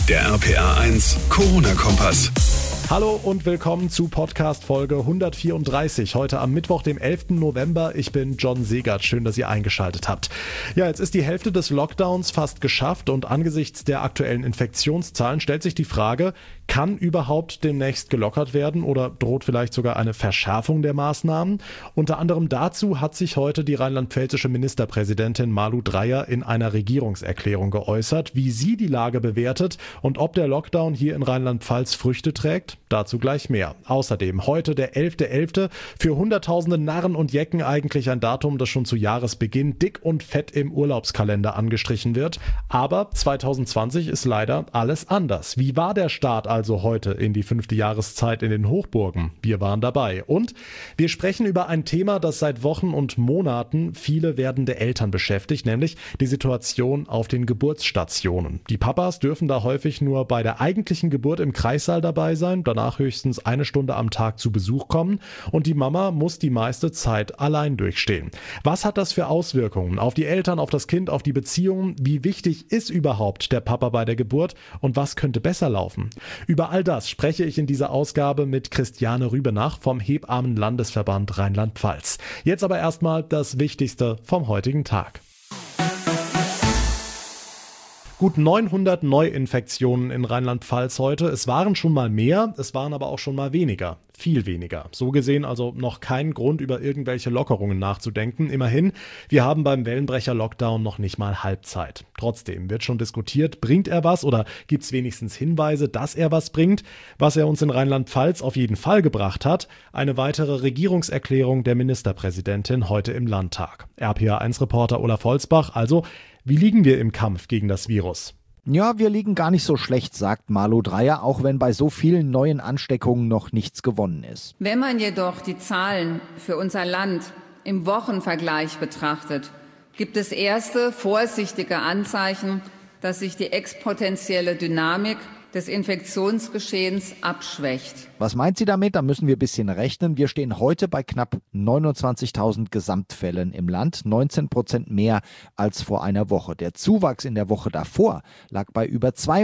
Der RPA1 Corona-Kompass. Hallo und willkommen zu Podcast Folge 134, heute am Mittwoch, dem 11. November. Ich bin John Segert, schön, dass ihr eingeschaltet habt. Ja, jetzt ist die Hälfte des Lockdowns fast geschafft und angesichts der aktuellen Infektionszahlen stellt sich die Frage, kann überhaupt demnächst gelockert werden oder droht vielleicht sogar eine Verschärfung der Maßnahmen? Unter anderem dazu hat sich heute die rheinland-pfälzische Ministerpräsidentin Malu Dreyer in einer Regierungserklärung geäußert, wie sie die Lage bewertet und ob der Lockdown hier in Rheinland-Pfalz Früchte trägt. Dazu gleich mehr. Außerdem heute der 11.11. Für Hunderttausende Narren und Jecken eigentlich ein Datum, das schon zu Jahresbeginn dick und fett im Urlaubskalender angestrichen wird. Aber 2020 ist leider alles anders. Wie war der Start also heute in die 5. Jahreszeit in den Hochburgen? Wir waren dabei. Und wir sprechen über ein Thema, das seit Wochen und Monaten viele werdende Eltern beschäftigt, nämlich die Situation auf den Geburtsstationen. Die Papas dürfen da häufig nur bei der eigentlichen Geburt im Kreissaal dabei sein, danach höchstens eine Stunde am Tag zu Besuch kommen und die Mama muss die meiste Zeit allein durchstehen. Was hat das für Auswirkungen auf die Eltern, auf das Kind, auf die Beziehungen? Wie wichtig ist überhaupt der Papa bei der Geburt und was könnte besser laufen? Über all das spreche ich in dieser Ausgabe mit Christiane Rübenach vom Hebammenlandesverband Rheinland-Pfalz. Jetzt aber erstmal das Wichtigste vom heutigen Tag. Gut 900 Neuinfektionen in Rheinland-Pfalz heute. Es waren schon mal mehr, es waren aber auch schon mal weniger. Viel weniger. So gesehen also noch kein Grund, über irgendwelche Lockerungen nachzudenken. Immerhin, wir haben beim Wellenbrecher-Lockdown noch nicht mal Halbzeit. Trotzdem wird schon diskutiert, bringt er was oder gibt es wenigstens Hinweise, dass er was bringt? Was er uns in Rheinland-Pfalz auf jeden Fall gebracht hat, eine weitere Regierungserklärung der Ministerpräsidentin heute im Landtag. RPA1-Reporter Olaf Holzbach, also wie liegen wir im Kampf gegen das Virus? Ja, wir liegen gar nicht so schlecht, sagt Malu Dreyer, auch wenn bei so vielen neuen Ansteckungen noch nichts gewonnen ist. Wenn man jedoch die Zahlen für unser Land im Wochenvergleich betrachtet, gibt es erste vorsichtige Anzeichen, dass sich die exponentielle Dynamik des Infektionsgeschehens abschwächt. Was meint sie damit? Da müssen wir ein bisschen rechnen. Wir stehen heute bei knapp 29.000 Gesamtfällen im Land, 19% mehr als vor einer Woche. Der Zuwachs in der Woche davor lag bei über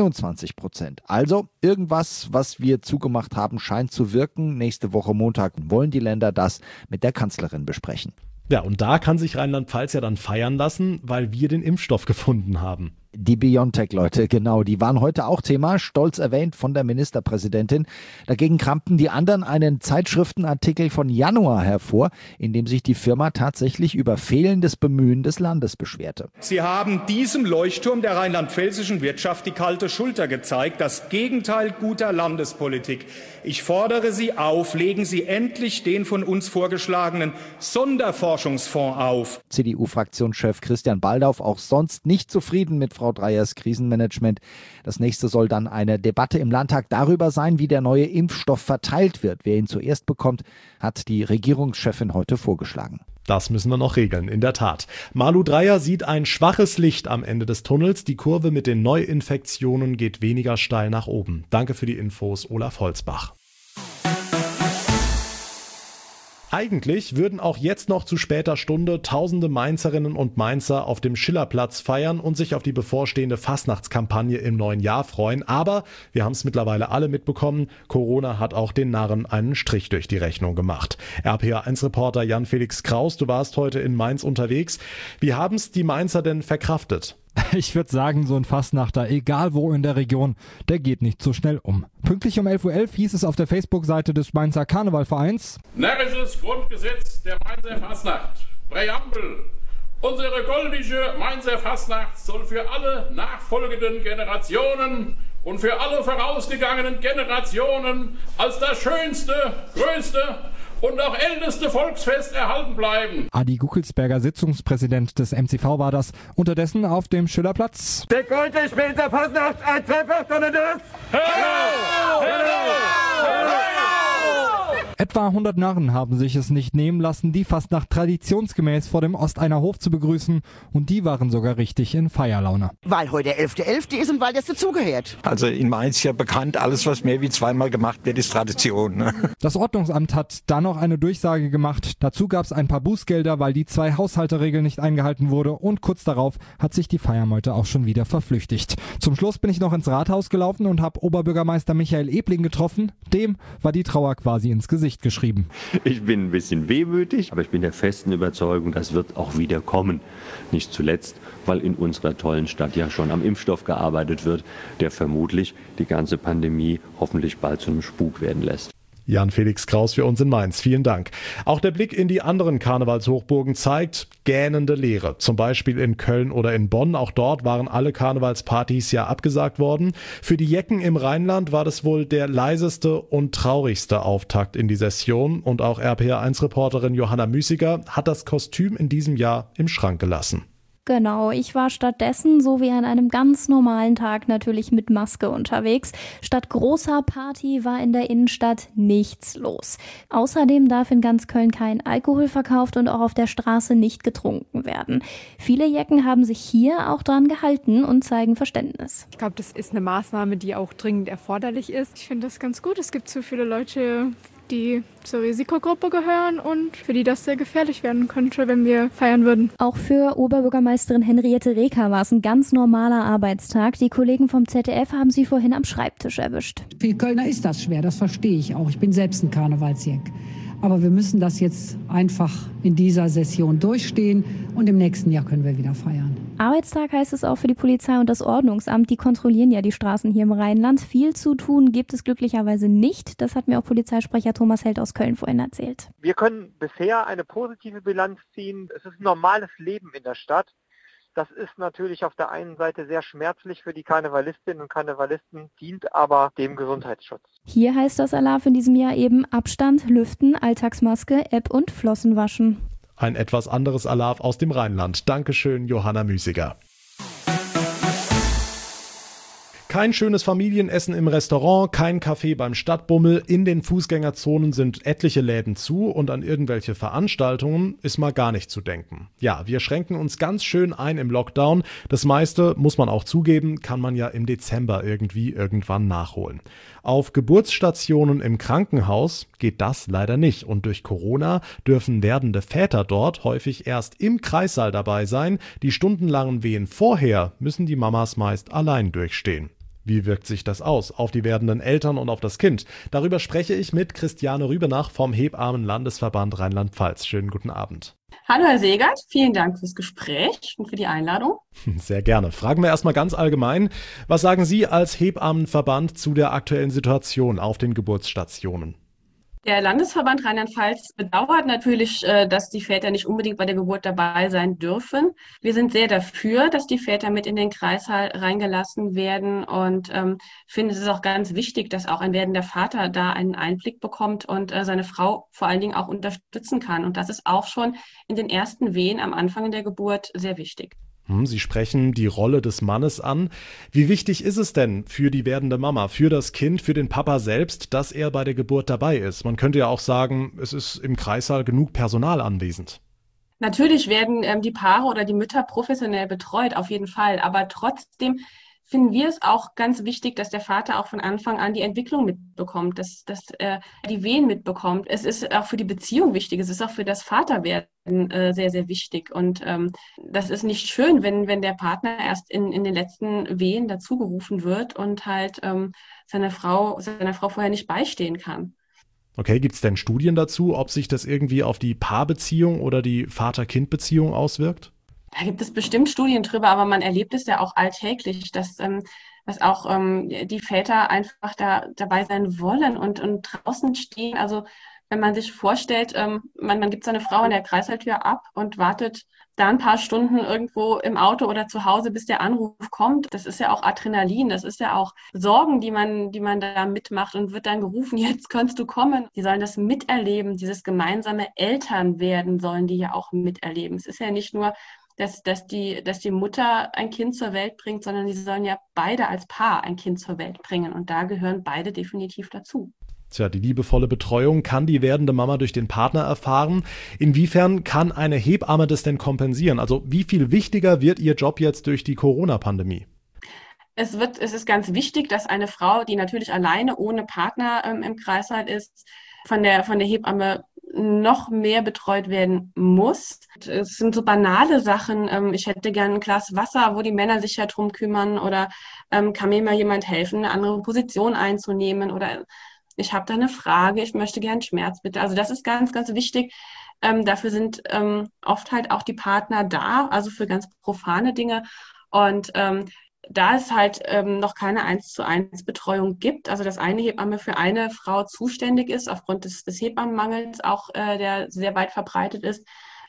22%. Also irgendwas, was wir zugemacht haben, scheint zu wirken. Nächste Woche Montag wollen die Länder das mit der Kanzlerin besprechen. Ja, und da kann sich Rheinland-Pfalz ja dann feiern lassen, weil wir den Impfstoff gefunden haben. Die BioNTech-Leute, genau, die waren heute auch Thema, stolz erwähnt von der Ministerpräsidentin. Dagegen kramten die anderen einen Zeitschriftenartikel von Januar hervor, in dem sich die Firma tatsächlich über fehlendes Bemühen des Landes beschwerte. Sie haben diesem Leuchtturm der rheinland-pfälzischen Wirtschaft die kalte Schulter gezeigt, das Gegenteil guter Landespolitik. Ich fordere Sie auf, legen Sie endlich den von uns vorgeschlagenen Sonderforschungsfonds auf. CDU-Fraktionschef Christian Baldauf auch sonst nicht zufrieden mit Frau Dreyers Krisenmanagement. Das nächste soll dann eine Debatte im Landtag darüber sein, wie der neue Impfstoff verteilt wird. Wer ihn zuerst bekommt, hat die Regierungschefin heute vorgeschlagen. Das müssen wir noch regeln, in der Tat. Malu Dreyer sieht ein schwaches Licht am Ende des Tunnels. Die Kurve mit den Neuinfektionen geht weniger steil nach oben. Danke für die Infos, Olaf Holzbach. Eigentlich würden auch jetzt noch zu später Stunde tausende Mainzerinnen und Mainzer auf dem Schillerplatz feiern und sich auf die bevorstehende Fastnachtskampagne im neuen Jahr freuen. Aber wir haben es mittlerweile alle mitbekommen, Corona hat auch den Narren einen Strich durch die Rechnung gemacht. RPA1-Reporter Jan-Felix Kraus, du warst heute in Mainz unterwegs. Wie haben es die Mainzer denn verkraftet? Ich würde sagen, so ein Fastnachter, egal wo in der Region, der geht nicht so schnell um. Pünktlich um 11.11 Uhr hieß es auf der Facebook-Seite des Mainzer Karnevalvereins: Närrisches Grundgesetz der Mainzer Fastnacht. Präambel. Unsere goldische Mainzer Fastnacht soll für alle nachfolgenden Generationen und für alle vorausgegangenen Generationen als das schönste, größte und auch älteste Volksfest erhalten bleiben. Adi Guckelsberger, Sitzungspräsident des MCV, war das. Unterdessen auf dem Schillerplatz. Der Gold ist in der Fastnacht ein Dreifach, sondern das. Etwa 100 Narren haben sich es nicht nehmen lassen, die Fastnacht traditionsgemäß vor dem Osteiner Hof zu begrüßen. Und die waren sogar richtig in Feierlaune. Weil heute der 11.11. ist und weil das dazugehört. Also in Mainz ja bekannt, alles was mehr wie zweimal gemacht wird, ist Tradition. Ne? Das Ordnungsamt hat dann noch eine Durchsage gemacht. Dazu gab es ein paar Bußgelder, weil die 2 Haushalteregeln nicht eingehalten wurde. Und kurz darauf hat sich die Feiermeute auch schon wieder verflüchtigt. Zum Schluss bin ich noch ins Rathaus gelaufen und habe Oberbürgermeister Michael Ebling getroffen. Dem war die Trauer quasi ins Gesicht geschrieben. Ich bin ein bisschen wehmütig, aber ich bin der festen Überzeugung, das wird auch wieder kommen. Nicht zuletzt, weil in unserer tollen Stadt ja schon am Impfstoff gearbeitet wird, der vermutlich die ganze Pandemie hoffentlich bald zu einem Spuk werden lässt. Jan-Felix Kraus für uns in Mainz. Vielen Dank. Auch der Blick in die anderen Karnevalshochburgen zeigt gähnende Leere. Zum Beispiel in Köln oder in Bonn. Auch dort waren alle Karnevalspartys ja abgesagt worden. Für die Jecken im Rheinland war das wohl der leiseste und traurigste Auftakt in die Session. Und auch RPR1-Reporterin Johanna Müßiger hat das Kostüm in diesem Jahr im Schrank gelassen. Genau, ich war stattdessen, so wie an einem ganz normalen Tag, natürlich mit Maske unterwegs. Statt großer Party war in der Innenstadt nichts los. Außerdem darf in ganz Köln kein Alkohol verkauft und auch auf der Straße nicht getrunken werden. Viele Jecken haben sich hier auch dran gehalten und zeigen Verständnis. Ich glaube, das ist eine Maßnahme, die auch dringend erforderlich ist. Ich finde das ganz gut. Es gibt so viele Leute, die zur Risikogruppe gehören und für die das sehr gefährlich werden könnte, wenn wir feiern würden. Auch für Oberbürgermeisterin Henriette Reker war es ein ganz normaler Arbeitstag. Die Kollegen vom ZDF haben sie vorhin am Schreibtisch erwischt. Für Kölner ist das schwer, das verstehe ich auch. Ich bin selbst ein Karnevalsjeck. Aber wir müssen das jetzt einfach in dieser Session durchstehen und im nächsten Jahr können wir wieder feiern. Arbeitstag heißt es auch für die Polizei und das Ordnungsamt. Die kontrollieren ja die Straßen hier im Rheinland. Viel zu tun gibt es glücklicherweise nicht. Das hat mir auch Polizeisprecher Thomas Held aus Köln vorhin erzählt. Wir können bisher eine positive Bilanz ziehen. Es ist ein normales Leben in der Stadt. Das ist natürlich auf der einen Seite sehr schmerzlich für die Karnevalistinnen und Karnevalisten, dient aber dem Gesundheitsschutz. Hier heißt das Alarv in diesem Jahr eben Abstand, Lüften, Alltagsmaske, App und Flossen waschen. Ein etwas anderes Alarv aus dem Rheinland. Dankeschön, Johanna Müßiger. Kein schönes Familienessen im Restaurant, kein Café beim Stadtbummel, in den Fußgängerzonen sind etliche Läden zu und an irgendwelche Veranstaltungen ist mal gar nicht zu denken. Ja, wir schränken uns ganz schön ein im Lockdown. Das meiste, muss man auch zugeben, kann man ja im Dezember irgendwann nachholen. Auf Geburtsstationen im Krankenhaus geht das leider nicht und durch Corona dürfen werdende Väter dort häufig erst im Kreissaal dabei sein. Die stundenlangen Wehen vorher müssen die Mamas meist allein durchstehen. Wie wirkt sich das aus auf die werdenden Eltern und auf das Kind? Darüber spreche ich mit Christiane Rübenach vom Hebammenlandesverband Rheinland-Pfalz. Schönen guten Abend. Hallo Herr Segert, vielen Dank fürs Gespräch und für die Einladung. Sehr gerne. Fragen wir erstmal ganz allgemein. Was sagen Sie als Hebammenverband zu der aktuellen Situation auf den Geburtsstationen? Der Landesverband Rheinland-Pfalz bedauert natürlich, dass die Väter nicht unbedingt bei der Geburt dabei sein dürfen. Wir sind sehr dafür, dass die Väter mit in den Kreissaal reingelassen werden und finden es ist auch ganz wichtig, dass auch ein werdender Vater da einen Einblick bekommt und seine Frau vor allen Dingen auch unterstützen kann. Und das ist auch schon in den ersten Wehen am Anfang der Geburt sehr wichtig. Sie sprechen die Rolle des Mannes an. Wie wichtig ist es denn für die werdende Mama, für das Kind, für den Papa selbst, dass er bei der Geburt dabei ist? Man könnte ja auch sagen, es ist im Kreissaal genug Personal anwesend. Natürlich werden die Paare oder die Mütter professionell betreut, auf jeden Fall. Aber trotzdem finden wir es auch ganz wichtig, dass der Vater auch von Anfang an die Entwicklung mitbekommt, dass er die Wehen mitbekommt. Es ist auch für die Beziehung wichtig, es ist auch für das Vaterwerden sehr, sehr wichtig. Und das ist nicht schön, wenn der Partner erst in den letzten Wehen dazugerufen wird und halt seiner Frau vorher nicht beistehen kann. Okay, gibt es denn Studien dazu, ob sich das irgendwie auf die Paarbeziehung oder die Vater-Kind-Beziehung auswirkt? Da gibt es bestimmt Studien drüber, aber man erlebt es ja auch alltäglich, dass auch die Väter einfach dabei sein wollen und draußen stehen. Also wenn man sich vorstellt, man gibt seine Frau an der Kreissaaltür ab und wartet da ein paar Stunden irgendwo im Auto oder zu Hause, bis der Anruf kommt. Das ist ja auch Adrenalin, das ist ja auch Sorgen, die man da mitmacht und wird dann gerufen, jetzt kannst du kommen. Die sollen das miterleben, dieses gemeinsame Elternwerden sollen die ja auch miterleben. Es ist ja nicht nur dass die Mutter ein Kind zur Welt bringt, sondern sie sollen ja beide als Paar ein Kind zur Welt bringen. Und da gehören beide definitiv dazu. Tja, die liebevolle Betreuung kann die werdende Mama durch den Partner erfahren. Inwiefern kann eine Hebamme das denn kompensieren? Also wie viel wichtiger wird ihr Job jetzt durch die Corona-Pandemie? Es ist ganz wichtig, dass eine Frau, die natürlich alleine ohne Partner im Kreißsaal ist, von der Hebamme noch mehr betreut werden muss. Es sind so banale Sachen. Ich hätte gern ein Glas Wasser, wo die Männer sich ja drum kümmern, oder kann mir mal jemand helfen, eine andere Position einzunehmen, oder ich habe da eine Frage, ich möchte gern Schmerzmittel. Also das ist ganz, ganz wichtig. Dafür sind oft halt auch die Partner da, also für ganz profane Dinge. Und da es halt noch keine 1:1 Betreuung gibt, also dass eine Hebamme für eine Frau zuständig ist, aufgrund des Hebammenmangels auch, der sehr weit verbreitet ist,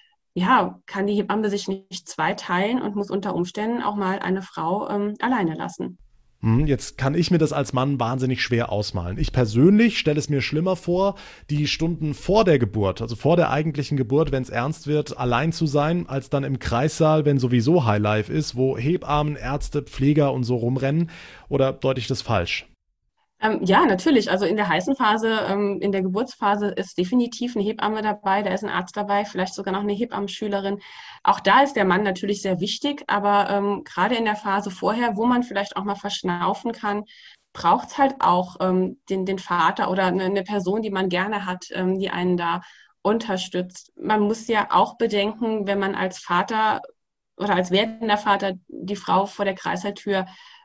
ja, kann die Hebamme sich nicht zweiteilen und muss unter Umständen auch mal eine Frau alleine lassen. Jetzt kann ich mir das als Mann wahnsinnig schwer ausmalen. Ich persönlich stelle es mir schlimmer vor, die Stunden vor der Geburt, also vor der eigentlichen Geburt, wenn es ernst wird, allein zu sein, als dann im Kreissaal, wenn sowieso Highlife ist, wo Hebammen, Ärzte, Pfleger und so rumrennen. Oder deute ich das falsch? Ja, natürlich. Also in der heißen Phase, in der Geburtsphase ist definitiv eine Hebamme dabei, da ist ein Arzt dabei, vielleicht sogar noch eine Hebammenschülerin. Auch da ist der Mann natürlich sehr wichtig, aber gerade in der Phase vorher, wo man vielleicht auch mal verschnaufen kann, braucht es halt auch den Vater oder eine Person, die man gerne hat, die einen da unterstützt. Man muss ja auch bedenken, wenn man als Vater oder als werdender Vater die Frau vor der Kreissaaltür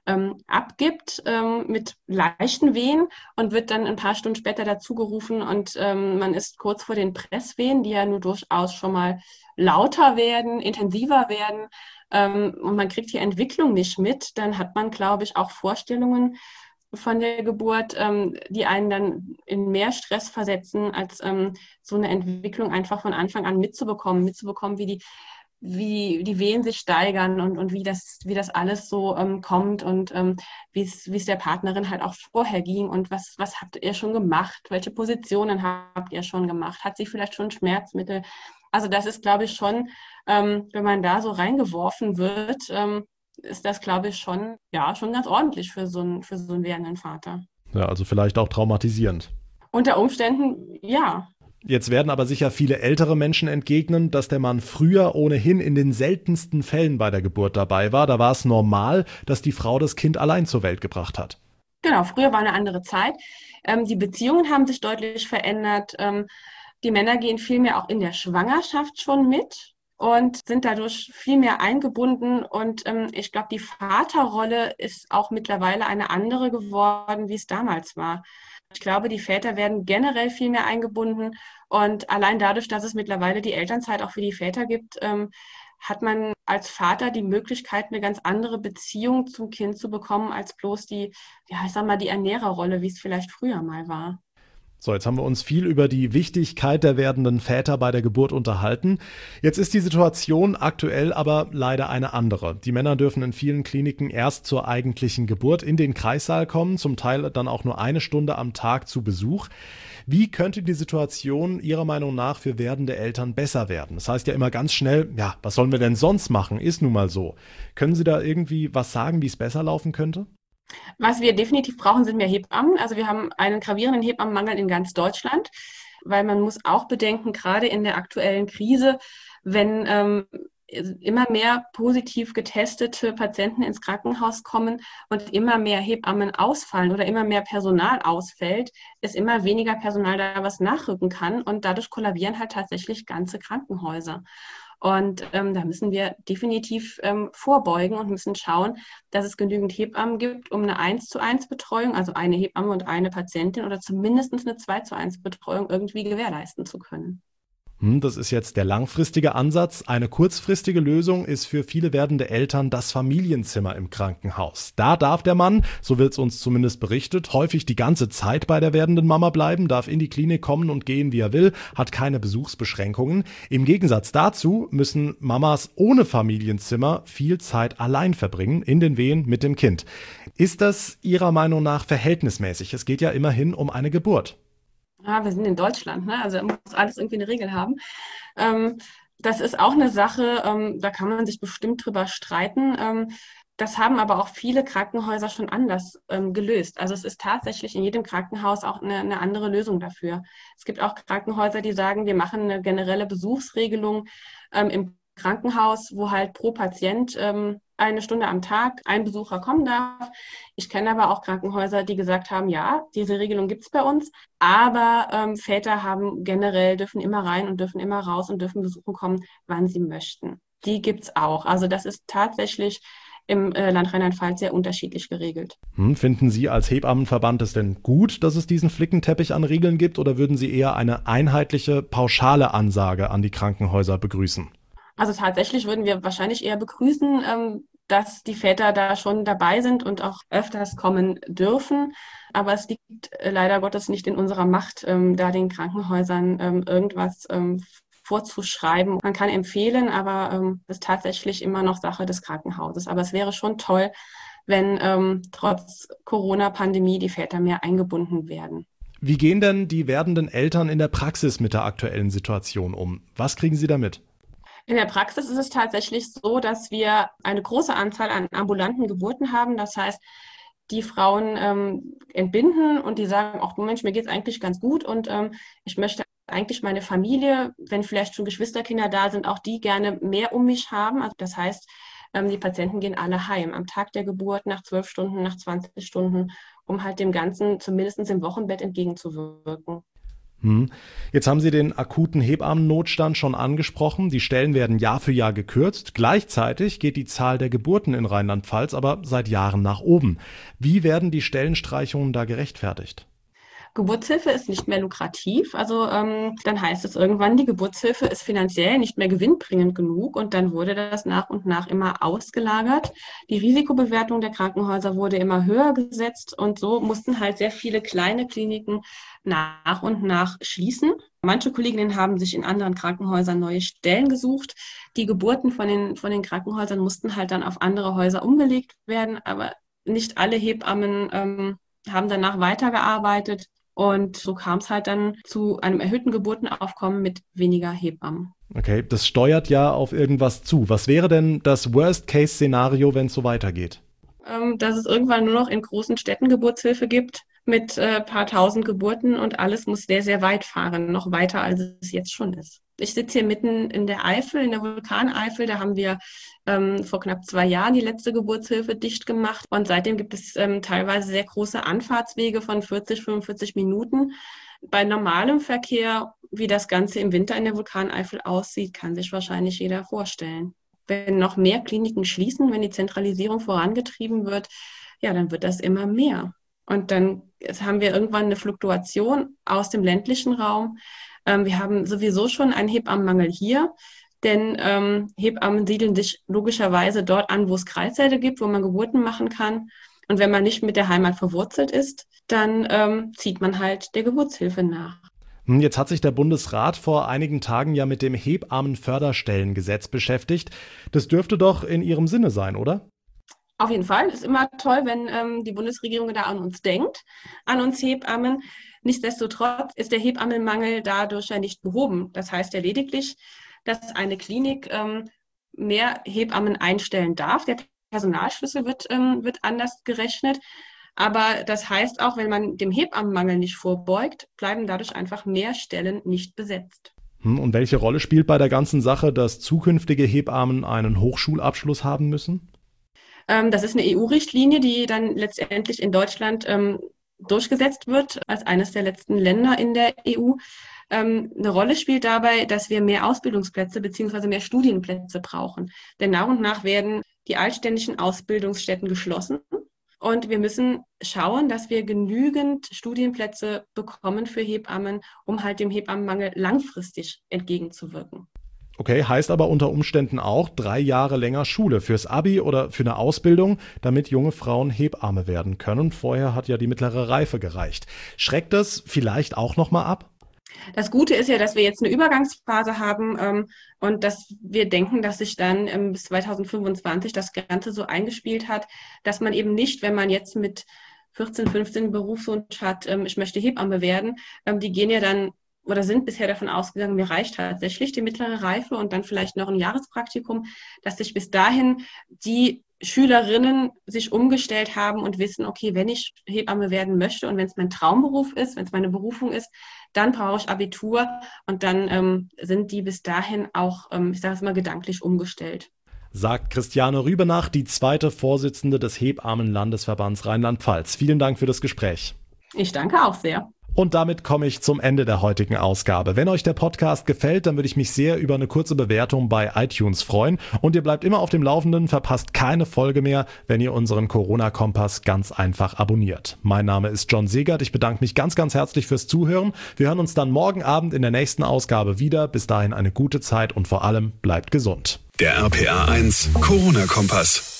abgibt mit leichten Wehen und wird dann ein paar Stunden später dazugerufen und man ist kurz vor den Presswehen, die ja nur durchaus schon mal lauter werden, intensiver werden und man kriegt die Entwicklung nicht mit, dann hat man, glaube ich, auch Vorstellungen von der Geburt, die einen dann in mehr Stress versetzen, als so eine Entwicklung einfach von Anfang an mitzubekommen, wie die Wehen sich steigern und wie das alles so kommt und wie es der Partnerin halt auch vorher ging und was habt ihr schon gemacht, welche Positionen habt ihr schon gemacht, hat sie vielleicht schon Schmerzmittel? Also das ist, glaube ich, schon, wenn man da so reingeworfen wird, ist das, glaube ich, schon ganz ordentlich für so einen werdenden Vater. Ja, also vielleicht auch traumatisierend. Unter Umständen, ja. Jetzt werden aber sicher viele ältere Menschen entgegnen, dass der Mann früher ohnehin in den seltensten Fällen bei der Geburt dabei war. Da war es normal, dass die Frau das Kind allein zur Welt gebracht hat. Genau, früher war eine andere Zeit. Die Beziehungen haben sich deutlich verändert. Die Männer gehen viel mehr auch in der Schwangerschaft schon mit und sind dadurch viel mehr eingebunden. Und ich glaube, die Vaterrolle ist auch mittlerweile eine andere geworden, wie es damals war. Ich glaube, die Väter werden generell viel mehr eingebunden und allein dadurch, dass es mittlerweile die Elternzeit auch für die Väter gibt, hat man als Vater die Möglichkeit, eine ganz andere Beziehung zum Kind zu bekommen, als bloß die Ernährerrolle, wie es vielleicht früher mal war. So, jetzt haben wir uns viel über die Wichtigkeit der werdenden Väter bei der Geburt unterhalten. Jetzt ist die Situation aktuell aber leider eine andere. Die Männer dürfen in vielen Kliniken erst zur eigentlichen Geburt in den Kreissaal kommen, zum Teil dann auch nur 1 Stunde am Tag zu Besuch. Wie könnte die Situation Ihrer Meinung nach für werdende Eltern besser werden? Das heißt ja immer ganz schnell, ja, was sollen wir denn sonst machen? Ist nun mal so. Können Sie da irgendwie was sagen, wie es besser laufen könnte? Was wir definitiv brauchen, sind mehr Hebammen. Also wir haben einen gravierenden Hebammenmangel in ganz Deutschland, weil man muss auch bedenken, gerade in der aktuellen Krise, wenn immer mehr positiv getestete Patienten ins Krankenhaus kommen und immer mehr Hebammen ausfallen oder immer mehr Personal ausfällt, ist immer weniger Personal da, was nachrücken kann und dadurch kollabieren halt tatsächlich ganze Krankenhäuser. Und da müssen wir definitiv vorbeugen und müssen schauen, dass es genügend Hebammen gibt, um eine 1:1 Betreuung, also eine Hebamme und eine Patientin oder zumindest eine 2:1 Betreuung irgendwie gewährleisten zu können. Das ist jetzt der langfristige Ansatz. Eine kurzfristige Lösung ist für viele werdende Eltern das Familienzimmer im Krankenhaus. Da darf der Mann, so wird es uns zumindest berichtet, häufig die ganze Zeit bei der werdenden Mama bleiben, darf in die Klinik kommen und gehen, wie er will, hat keine Besuchsbeschränkungen. Im Gegensatz dazu müssen Mamas ohne Familienzimmer viel Zeit allein verbringen, in den Wehen mit dem Kind. Ist das Ihrer Meinung nach verhältnismäßig? Es geht ja immerhin um eine Geburt. Ja, wir sind in Deutschland, ne? Also muss alles irgendwie eine Regel haben. Das ist auch eine Sache, da kann man sich bestimmt drüber streiten. Das haben aber auch viele Krankenhäuser schon anders gelöst. Also es ist tatsächlich in jedem Krankenhaus auch eine andere Lösung dafür. Es gibt auch Krankenhäuser, die sagen, wir machen eine generelle Besuchsregelung im Krankenhaus, wo halt pro Patient 1 Stunde am Tag ein Besucher kommen darf. Ich kenne aber auch Krankenhäuser, die gesagt haben, ja, diese Regelung gibt es bei uns, aber Väter dürfen immer rein und dürfen immer raus und dürfen besuchen kommen, wann sie möchten. Die gibt es auch. Also das ist tatsächlich im Land Rheinland-Pfalz sehr unterschiedlich geregelt. Finden Sie als Hebammenverband es denn gut, dass es diesen Flickenteppich an Regeln gibt, oder würden Sie eher eine einheitliche, pauschale Ansage an die Krankenhäuser begrüßen? Also tatsächlich würden wir wahrscheinlich eher begrüßen, dass die Väter da schon dabei sind und auch öfters kommen dürfen. Aber es liegt leider Gottes nicht in unserer Macht, da den Krankenhäusern irgendwas vorzuschreiben. Man kann empfehlen, aber das ist tatsächlich immer noch Sache des Krankenhauses. Aber es wäre schon toll, wenn trotz Corona-Pandemie die Väter mehr eingebunden werden. Wie gehen denn die werdenden Eltern in der Praxis mit der aktuellen Situation um? Was kriegen Sie damit? In der Praxis ist es tatsächlich so, dass wir eine große Anzahl an ambulanten Geburten haben. Das heißt, die Frauen entbinden und die sagen, ach du Mensch, mir geht es eigentlich ganz gut und ich möchte eigentlich meine Familie, wenn vielleicht schon Geschwisterkinder da sind, auch die gerne mehr um mich haben. Also das heißt, die Patienten gehen alle heim am Tag der Geburt, nach 12 Stunden, nach 20 Stunden, um halt dem Ganzen zumindest im Wochenbett entgegenzuwirken. Jetzt haben Sie den akuten Hebammennotstand schon angesprochen. Die Stellen werden Jahr für Jahr gekürzt. Gleichzeitig geht die Zahl der Geburten in Rheinland-Pfalz aber seit Jahren nach oben. Wie werden die Stellenstreichungen da gerechtfertigt? Geburtshilfe ist nicht mehr lukrativ. Also dann heißt es irgendwann, die Geburtshilfe ist finanziell nicht mehr gewinnbringend genug und dann wurde das nach und nach immer ausgelagert. Die Risikobewertung der Krankenhäuser wurde immer höher gesetzt und so mussten halt sehr viele kleine Kliniken nach und nach schließen. Manche Kolleginnen haben sich in anderen Krankenhäusern neue Stellen gesucht. Die Geburten von den Krankenhäusern mussten halt dann auf andere Häuser umgelegt werden, aber nicht alle Hebammen haben danach weitergearbeitet. Und so kam es halt dann zu einem erhöhten Geburtenaufkommen mit weniger Hebammen. Okay, das steuert ja auf irgendwas zu. Was wäre denn das Worst-Case-Szenario, wenn es so weitergeht? Dass es irgendwann nur noch in großen Städten Geburtshilfe gibt mit paar tausend Geburten und alles muss sehr, sehr weit fahren, noch weiter, als es jetzt schon ist. Ich sitze hier mitten in der Eifel, in der Vulkaneifel. Da haben wir vor knapp 2 Jahren die letzte Geburtshilfe dicht gemacht. Und seitdem gibt es teilweise sehr große Anfahrtswege von 40, 45 Minuten. Bei normalem Verkehr, wie das Ganze im Winter in der Vulkaneifel aussieht, kann sich wahrscheinlich jeder vorstellen. Wenn noch mehr Kliniken schließen, wenn die Zentralisierung vorangetrieben wird, ja, dann wird das immer mehr. Und dann haben wir irgendwann eine Fluktuation aus dem ländlichen Raum. Wir haben sowieso schon einen Hebammenmangel hier, denn Hebammen siedeln sich logischerweise dort an, wo es Kreissäle gibt, wo man Geburten machen kann. Und wenn man nicht mit der Heimat verwurzelt ist, dann zieht man halt der Geburtshilfe nach. Jetzt hat sich der Bundesrat vor einigen Tagen ja mit dem Hebammenförderstellengesetz beschäftigt. Das dürfte doch in Ihrem Sinne sein, oder? Auf jeden Fall. Es ist immer toll, wenn die Bundesregierung da an uns denkt, an uns Hebammen. Nichtsdestotrotz ist der Hebammenmangel dadurch ja nicht behoben. Das heißt ja lediglich, dass eine Klinik mehr Hebammen einstellen darf. Der Personalschlüssel wird anders gerechnet. Aber das heißt auch, wenn man dem Hebammenmangel nicht vorbeugt, bleiben dadurch einfach mehr Stellen nicht besetzt. Und welche Rolle spielt bei der ganzen Sache, dass zukünftige Hebammen einen Hochschulabschluss haben müssen? Das ist eine EU-Richtlinie, die dann letztendlich in Deutschland durchgesetzt wird, als eines der letzten Länder in der EU. Eine Rolle spielt dabei, dass wir mehr Ausbildungsplätze bzw. mehr Studienplätze brauchen. Denn nach und nach werden die altständischen Ausbildungsstätten geschlossen. Und wir müssen schauen, dass wir genügend Studienplätze bekommen für Hebammen, um halt dem Hebammenmangel langfristig entgegenzuwirken. Okay, heißt aber unter Umständen auch 3 Jahre länger Schule fürs Abi oder für eine Ausbildung, damit junge Frauen Hebamme werden können. Vorher hat ja die mittlere Reife gereicht. Schreckt das vielleicht auch nochmal ab? Das Gute ist ja, dass wir jetzt eine Übergangsphase haben und dass wir denken, dass sich dann bis 2025 das Ganze so eingespielt hat, dass man eben nicht, wenn man jetzt mit 14, 15 Berufswunsch hat, ich möchte Hebamme werden, die gehen ja dann oder sind bisher davon ausgegangen, mir reicht tatsächlich die mittlere Reife und dann vielleicht noch ein Jahrespraktikum, dass sich bis dahin die Schülerinnen sich umgestellt haben und wissen, okay, wenn ich Hebamme werden möchte und wenn es mein Traumberuf ist, wenn es meine Berufung ist, dann brauche ich Abitur und dann sind die bis dahin auch, ich sage es mal, gedanklich umgestellt. Sagt Christiane Rübenach, die zweite Vorsitzende des Hebammenlandesverbands Rheinland-Pfalz. Vielen Dank für das Gespräch. Ich danke auch sehr. Und damit komme ich zum Ende der heutigen Ausgabe. Wenn euch der Podcast gefällt, dann würde ich mich sehr über eine kurze Bewertung bei iTunes freuen. Und ihr bleibt immer auf dem Laufenden, verpasst keine Folge mehr, wenn ihr unseren Corona-Kompass ganz einfach abonniert. Mein Name ist John Segert. Ich bedanke mich ganz, ganz herzlich fürs Zuhören. Wir hören uns dann morgen Abend in der nächsten Ausgabe wieder. Bis dahin eine gute Zeit und vor allem bleibt gesund. Der RPA 1 Corona-Kompass.